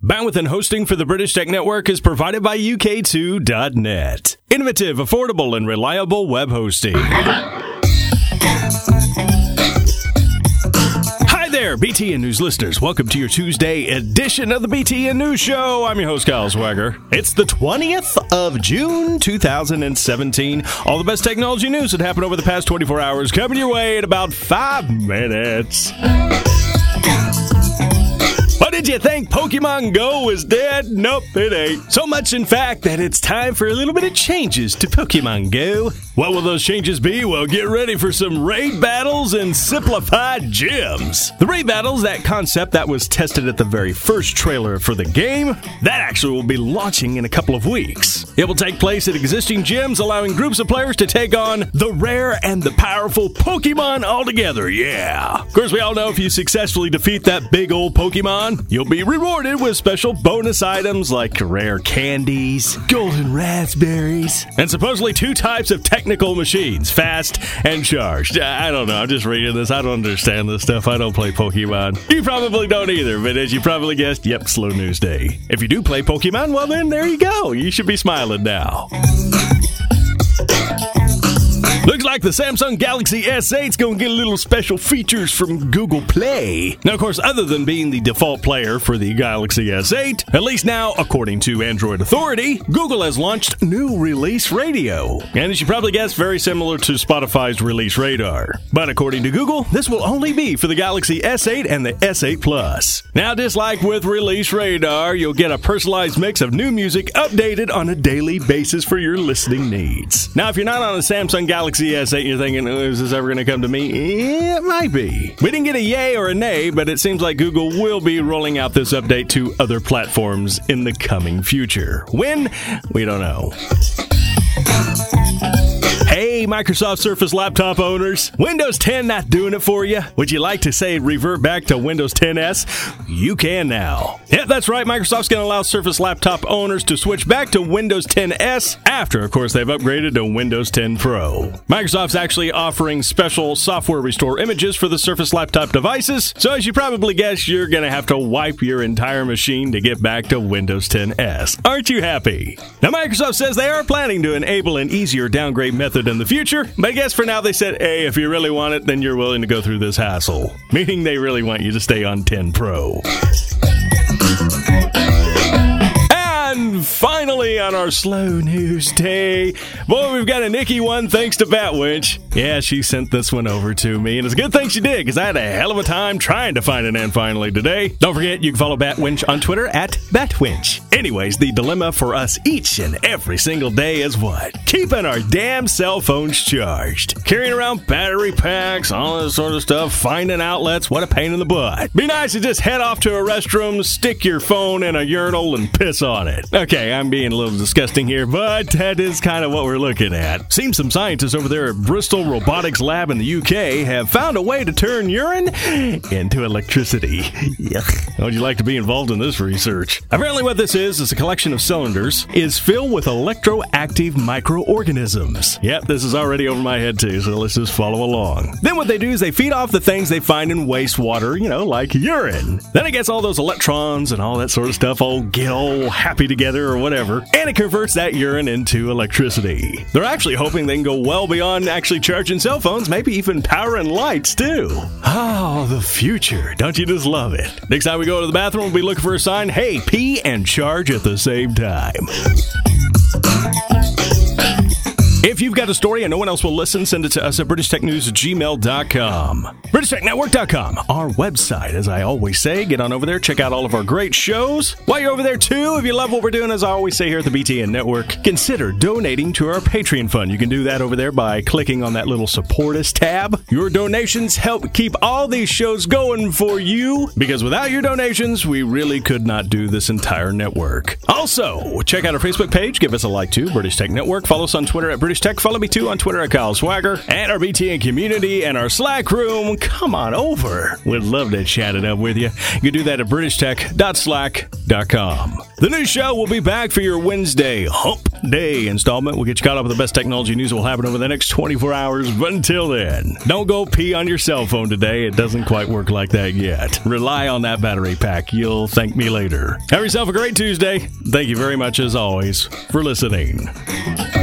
Bandwidth and hosting for the British Tech Network is provided by UK2.net. Innovative, affordable, and reliable web hosting. Hi there, BTN News listeners. Welcome to your Tuesday edition of the BTN News Show. I'm your host, Kyle Swagger. It's the 20th of June, 2017. All the best technology news that happened over the past 24 hours coming your way in about 5 minutes. What did you think? Pokemon Go is dead? Nope, it ain't. So much, in fact, that it's time for a little bit of changes to Pokemon Go. What will those changes be? Well, get ready for some raid battles and simplified gyms. The raid battles, that concept that was tested at the very first trailer for the game, that actually will be launching in a couple of weeks. It will take place at existing gyms, allowing groups of players to take on the rare and the powerful Pokemon all together, yeah. Of course, we all know if you successfully defeat that big old Pokemon, you'll be rewarded with special bonus items like rare candies, golden raspberries, and supposedly 2 types of technical machines, fast and charged. I don't know, I'm just reading this. I don't understand this stuff. I don't play Pokemon. You probably don't either, but as you probably guessed, yep, slow news day. If you do play Pokemon, well then, there you go. You should be smiling now. Looks like the Samsung Galaxy S8's going to get a little special features from Google Play. Now, of course, other than being the default player for the Galaxy S8, at least now, according to Android Authority, Google has launched new Release Radio. And as you probably guessed, very similar to Spotify's Release Radar. But according to Google, this will only be for the Galaxy S8 and the S8 Plus. Now, just like with Release Radar, you'll get a personalized mix of new music updated on a daily basis for your listening needs. Now, if you're not on a Samsung Galaxy S8, you're thinking, is this ever going to come to me? It might be. We didn't get a yay or a nay, but it seems like Google will be rolling out this update to other platforms in the coming future. When? We don't know. Hey, Microsoft Surface laptop owners, Windows 10 not doing it for you? Would you like to say revert back to Windows 10S? You can now. Yeah, that's right. Microsoft's going to allow Surface laptop owners to switch back to Windows 10S after, of course, they've upgraded to Windows 10 Pro. Microsoft's actually offering special software restore images for the Surface laptop devices, so as you probably guessed, you're going to have to wipe your entire machine to get back to Windows 10S. Aren't you happy? Now, Microsoft says they are planning to enable an easier downgrade method in the future, but I guess for now they said, hey, if you really want it, then you're willing to go through this hassle. Meaning they really want you to stay on 10 Pro. And finally, on our slow news day, boy, we've got a Nikki one thanks to Batwinch. Yeah, she sent this one over to me, and it's a good thing she did, because I had a hell of a time trying to find an end finally today. Don't forget, you can follow Batwinch on Twitter at Batwinch. Anyways, the dilemma for us each and every single day is what? Keeping our damn cell phones charged. Carrying around battery packs, all this sort of stuff, finding outlets, what a pain in the butt. Be nice to just head off to a restroom, stick your phone in a urinal, and piss on it. Okay, I'm being a little disgusting here, but that is kind of what we're looking at. Seems some scientists over there at Bristol Robotics Lab in the UK have found a way to turn urine into electricity. Yuck. How would you like to be involved in this research? Apparently what this is a collection of cylinders is filled with electroactive microorganisms. Yep, this is already over my head too, so let's just follow along. Then what they do is they feed off the things they find in wastewater, like urine. Then it gets all those electrons and all that sort of stuff all get all happy together or whatever, and it converts that urine into electricity. They're actually hoping they can go well beyond actually charging cell phones, maybe even powering lights too. Oh, the future. Don't you just love it? Next time we go to the bathroom, we'll be looking for a sign, hey, pee and charge at the same time. If you've got a story and no one else will listen, send it to us at BritishTechNews@gmail.com. BritishTechNetwork.com, our website, as I always say. Get on over there, check out all of our great shows. While you're over there, too, if you love what we're doing, as I always say here at the BTN Network, consider donating to our Patreon fund. You can do that over there by clicking on that little Support Us tab. Your donations help keep all these shows going for you, because without your donations, we really could not do this entire network. Also, check out our Facebook page. Give us a like, too, British Tech Network. Follow us on Twitter at British Tech. Follow me too on Twitter at Kyle Swagger, and our BTN community and our Slack room. Come on over. We'd love to chat it up with you. You can do that at BritishTech.slack.com. The new show will be back for your Wednesday Hump Day installment. We'll get you caught up with the best technology news that will happen over the next 24 hours. But until then, don't go pee on your cell phone today. It doesn't quite work like that yet. Rely on that battery pack. You'll thank me later. Have yourself a great Tuesday. Thank you very much, as always, for listening.